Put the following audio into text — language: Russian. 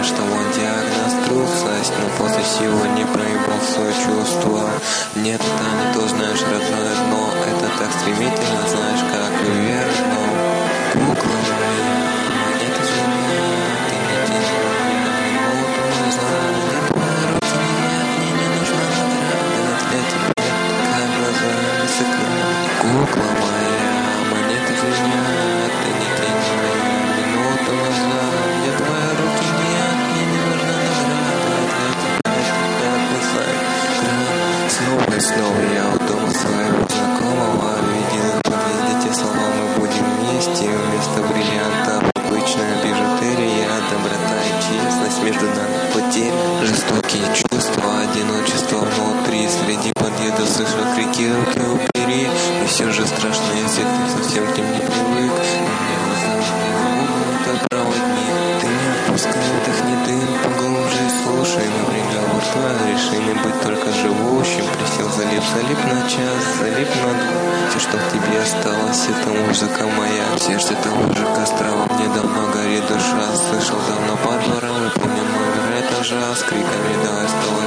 что он диагноз трусость, но после всего не проебал свое чувство. Нет, это не то, знаешь, родное дно, это так стремительно, знаешь, как вверх, но кукла моя, монета звенья, ты не тяни на минуту назад, я твоя руки нет, мне не нужна награда для тебя, как глаза высока. Кукла моя, монета звенья, ты не тяни на минуту назад, я твоя руки нет, мне не нужна награда для тебя, как глаза. Снова и снова я у дома своего знакомого видел в подъезде те слова: мы будем вместе, вместо бриллиантов обычная бижутерия, доброта и честность, между нами потеря, жестокие чувства, одиночество внутри. Среди подъезда слышал крики: руки убери. И все же страшно, если ты совсем к ним не привык. Мне это проводник, ты не отпускай, вдохни дым поглубже и слушай мой приговор твой, решили быть только живущим. Присел, залип на час, залип на два. Все, что в тебе осталось, это музыка моя. В сердце того же костра во мне давно горит душа. Слышал давно по дворам, и помню номер этажа с криками: давай вставай.